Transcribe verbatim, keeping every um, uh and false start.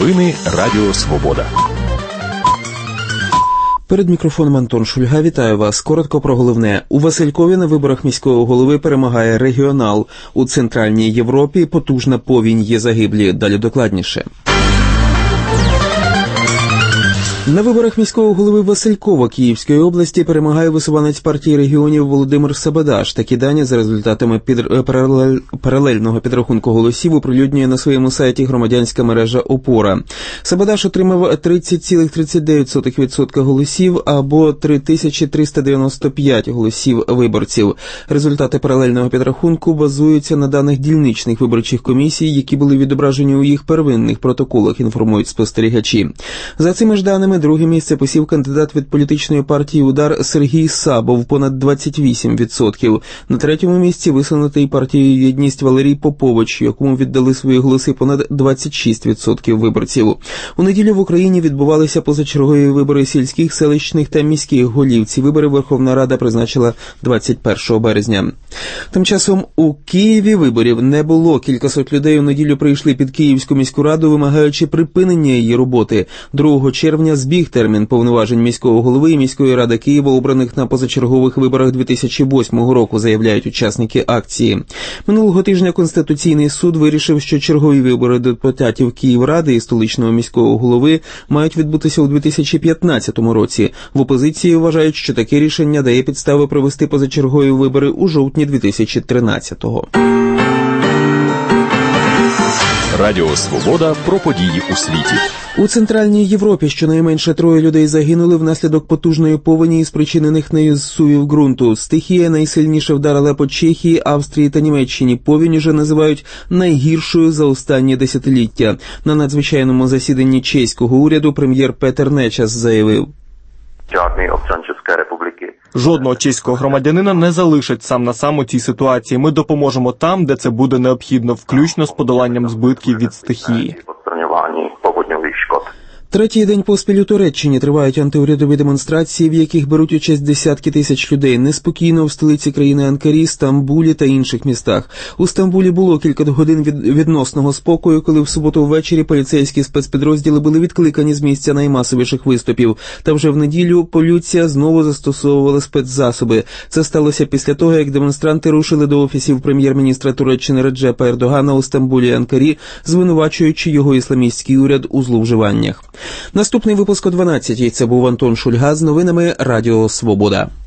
Новини Радіо Свобода. Перед мікрофоном Антон Шульга. Вітаю вас. Коротко про головне. У Василькові на виборах міського голови перемагає регіонал. У Центральній Європі потужна повінь, є загиблі. Далі докладніше. На виборах міського голови Василькова Київської області перемагає висуванець партії регіонів Володимир Сабадаш. Такі дані за результатами під... паралель... паралельного підрахунку голосів оприлюднює на своєму сайті громадянська мережа «Опора». Сабадаш отримав тридцять цілих тридцять дев'ять сотих відсотка голосів або три тисячі триста дев'яносто п'ять голосів виборців. Результати паралельного підрахунку базуються на даних дільничних виборчих комісій, які були відображені у їх первинних протоколах, інформують спостерігачі. За цими ж даними друге місце посів кандидат від політичної партії «Удар» Сергій Сабов, понад двадцять вісім відсотків. На третьому місці висунутий партією «Єдність» Валерій Попович, якому віддали свої голоси понад двадцять шість відсотків виборців. У неділю в Україні відбувалися позачергові вибори сільських, селищних та міських голів. Ці вибори Верховна Рада призначила двадцять першого березня. Тим часом у Києві виборів не було. Кількасот людей у неділю прийшли під Київську міську раду, вимагаючи припинення її роботи. другого червня збіг термін повноважень міського голови і міської ради Києва, обраних на позачергових виборах дві тисячі восьмого року, заявляють учасники акції. Минулого тижня Конституційний суд вирішив, що чергові вибори депутатів Київради і столичного міського голови мають відбутися у дві тисячі п'ятнадцятому році. В опозиції вважають, що таке рішення дає підстави провести позачергові вибори у жовтні дві тисячі тринадцятого. Радіо Свобода про події у світі. У Центральній Європі щонайменше троє людей загинули внаслідок потужної повені і спричинених нею зсувів ґрунту. Стихія найсильніше вдарила по Чехії, Австрії та Німеччині. Повінь уже називають найгіршою за останні десятиліття. На надзвичайному засіданні чеського уряду прем'єр Петер Нечас заявив: Жодного чеського громадянина не залишать сам на сам у цій ситуації. Ми допоможемо там, де це буде необхідно, включно з подоланням збитків від стихії. Третій день поспіль у Туреччині тривають антиурядові демонстрації, в яких беруть участь десятки тисяч людей. Неспокійно в столиці країни Анкарі, Стамбулі та інших містах. У Стамбулі було кілька годин від відносного спокою, коли в суботу ввечері поліцейські спецпідрозділи були відкликані з місця наймасовіших виступів. Та вже в неділю поліція знову застосовувала спецзасоби. Це сталося після того, як демонстранти рушили до офісів прем'єр-міністра Туреччини Реджепа Ердогана у Стамбулі і Анкарі, звинувачуючи його ісламістський уряд у зловживаннях. Наступний випуск о дванадцятій. Це був Антон Шульга з новинами Радіо Свобода.